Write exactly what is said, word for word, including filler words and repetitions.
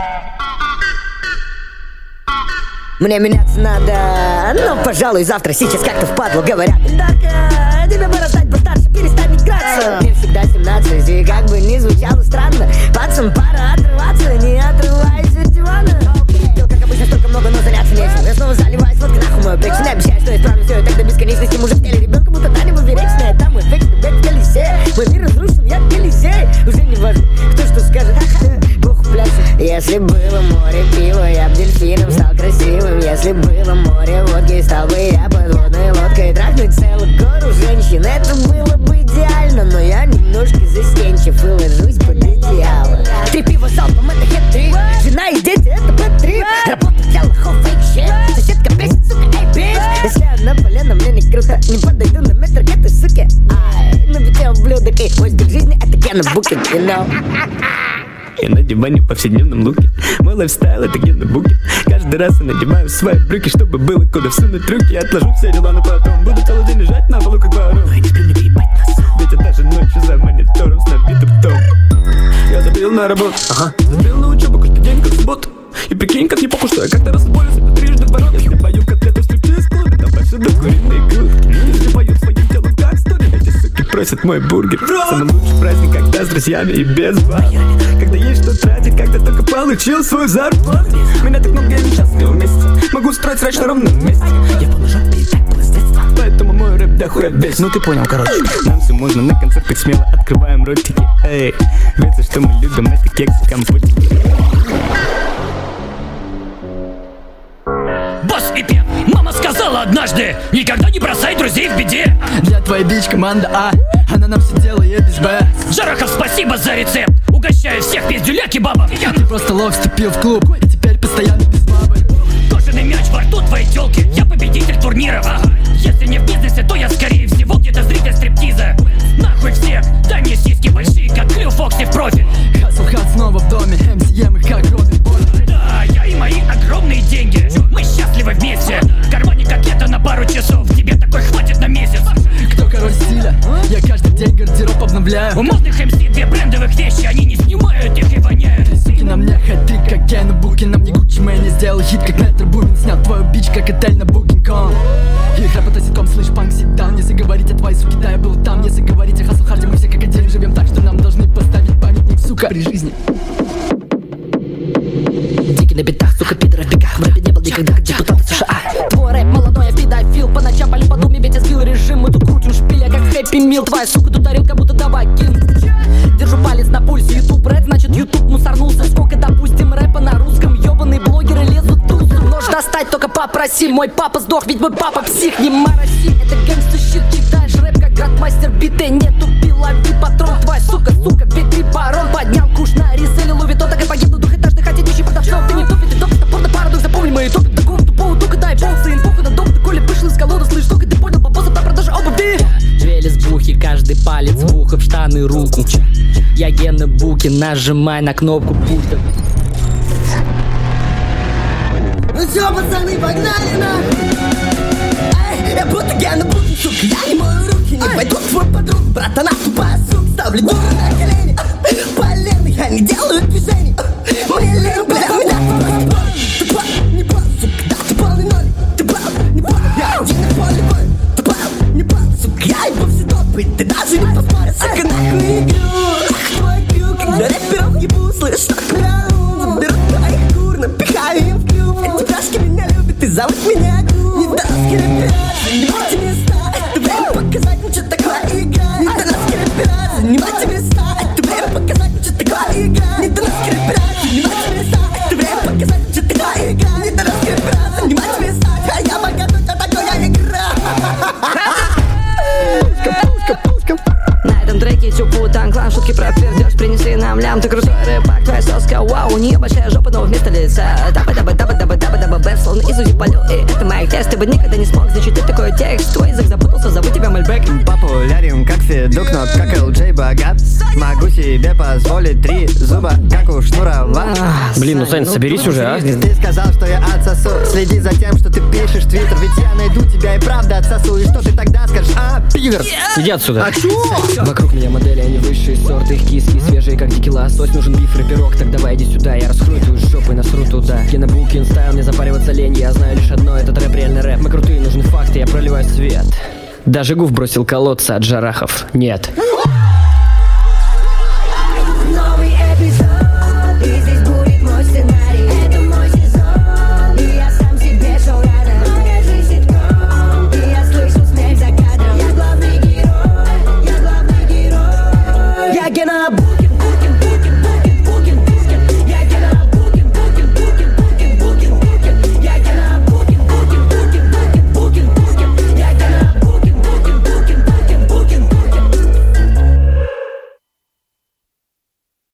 Мне меняться надо, ну, пожалуй, завтра, сейчас как-то впадло говорят. Дарка, тебе пора стать постарше, перестань играться. Мне всегда семнадцать, и как бы ни звучало странно, пацан, пора отрываться, не отрывайся от дивана. Дел, как обычно, столько много, но заняться нечем. Я снова заливаюсь, вот нахуй мою печень. Обещаю, что исправлю все и так до бесконечности. Мужик в теле ребенка, будто Таня Вечная. Там мой вечный бэк в колесе. Мой мир разрушен, я Елисей. Уже не важно, кто что скажет. Бог пляшет. Если было море пива, я б дельфином стал красивым. Если было море водки, стал бы я подводной лодкой. Трахнуть целую гору женщин, это было бы идеально. Но я немножко застенчив и ложусь под идеал. Три пива залпом, это хет-трик. Жена и дети, это бэт-трип. Работа, тело, хоу, фейк, щит. Соседка бесит, сука, эй, бич. Если одна полена, мне не круто. Не подойду на метр к этой суке. Ай, на бите ублюдок. И мой стиль жизни, это Кена Букин, you know. Я на диване в повседневном луке. Мой лайфстайл — это Гена Буки. Каждый раз я надеваю свои брюки, чтобы было куда всунуть руки. Отложу все дела на потом. Буду целый день лежать на полу, как ворон. Но я не сплю, не поебать носом. Ведь я даже ночью за монитором с набитым том. Я забил на работу, ага. Забил на учебу, каждый день как субботу. И прикинь, как не похуй, что я как-то расслаблюсь. Это трижды в ворот. Если пою котлеты в стриптиз-клубе, там повсюду куриные грудки. Если пою своим телом как студия, эти суки просят мой бургер. Самый лучший праздник, когда с друзьями и без вас. Когда есть что тратить, когда только получил свою зарплату. Меня так много, я несчастлив вместе. Могу строить срач на ровном месте. Я был ножом, и так было с детства. Поэтому мой рэп дохуя бесит. Ну ты понял, короче. Нам все можно на концертах, смело открываем ротики. Эй, ведь что мы любим, это кексы, компотики. Босс и пен, мама сказала однажды: никогда не бросай друзей в беде. Я твоя бич, команда А, она нам все делает без Б. Жарахов, спасибо за рецепт. Угощаю всех пиздюля кебабов. Ты просто лох вступил в клуб, и теперь постоянно без бабы. Кожаный мяч во рту твоей тёлки. Я победитель турниров. Если не в бизнесе, то я скорее всего где-то зритель стриптиза. Нахуй всех, дай мне сиськи большие, как Клю Фокси в профиль. Хасл Хат снова в доме, эм си эм их как Робин Боннер. Да, я и мои огромные деньги. Мы счастливы вместе. В кармане котлета на пару часов. Тебе такой хватит на месяц. Кто король стиля? Я каждый день гардероб обновляю. У модных эм си две брендовых вещи. Они не снимают их и воняют. Суки, на мне хэт-трик, как Кена Буки. На мне Гуччи Мэйн, я сделал хит, как Метро Бумин. Снял твою бич, как отель на Booking.com. Их рэп это ситком, слышь, панк, сит-даун. Если говорить о твоей суке, да, я был там. Если говорить о Хасл Харде, мы все как один живем. Так что нам должны поставить памятник, сука, при жизни. Дикий на битах, сука, пидор в бегах. В рэпе не был никогда депутат США. Твой рэп молодой, я педофил. По ночам палю по думе, ведь я сбил режим. Мы тут крутим шпиля, как Хэппи Мил. Твоя сука тут орёт, как будто табакин. Держу палец на пульсе, ютуб рэп, значит ютуб мусорнулся. Сколько, допустим, рэпа на русском. Ёбаные блогеры лезут тут. Нож достать, только попроси. Мой папа сдох, ведь мой папа псих. Не мороси, это гэнгста щит. Читаешь рэп, как градмастер биты. Нету пилови, патрон. Твоя сука, сука, ведь ты барон. Поднял куш на реселе, ловит то, так и погибну. Двухэтажный, хотя нищий продавцов. Ты не тупит, ты топит, это порно парадокс. Запомни мои топит, такого тупого, только дай полцы. Инфоку на дом, ты Коля вышел из колоды. Слышь, только ты понял, попозже по продаже обуви. Две лесбухи, каждый палец в ухо, в штаны руку. Я Гена Буки, нажимай на кнопку пульта. Ну всё, пацаны, погнали нахуй. Эй, я будто Гена Буки, сука, я не мою руки. Не пойду к твой подруг, братана тупая, сука. Ставлю дуру на колени. Полезных, они делают движения. Мне лень, бля, меня тупо. Тупо, не понял, сука, да, ты полный ноль. Тупо, не понял, я один на поле боя. Тупо, не понял, сука, я ебу все топы. Ты даже не посмотришь, сука, нахуй игру. Твой крюк, когда рэперов ебу, слышь, так раунд. Беру твоих кур, напихаю им в клюв. Эти пляшки меня любят и зовут меня Гу. Недоросские рэпера, занимайте места. Это время показать, ну что такое игра. Недоросские рэпера, занимайте места. Это время показать, ну что такое игра. Недоросские рэпера, занимайте места. Это время показать, ну что такое игра. Недоросские рэпера, занимайте места. А я богатый, что такое игра. На этом треке Тюпутан клан, шутки про пердеж принесли нам лям. Ты крутой рэпак, твоя соска, вау. У нее большая жопа, но вместо лица даба-даба-даба-даба-даба-даба бэс. Словно изучи полю, и это моих тест. Ты бы никогда не смог зачитать такой текст. Твой язык запутался, зову тебя Мальбек. Популярен как Федук, но как эл джей богат. Могу себе позволить три зуба, как у Шнурова. Блин, ну Сань, соберись уже, а? Ты сказал, что я отсосу. Следи за тем, что ты пишешь в твиттер. Ведь я найду тебя и правда отсосу. И что ты тогда скажешь, а, пидор? Иди отсюда. А чё? Вокруг меня модели, они высшие сорт. торты, их киски, свежие как дикий лосось. Нужен биф и пирог, так давай иди сюда. Я раскрою твою жопу и насру туда. Кинобукин стайл, не запариваться лень. Я знаю лишь одно, этот рэп реальный рэп. Мы крутые, нужны факты, я проливаю свет. Даже Гуф бросил колодца от Джарахов. Нет.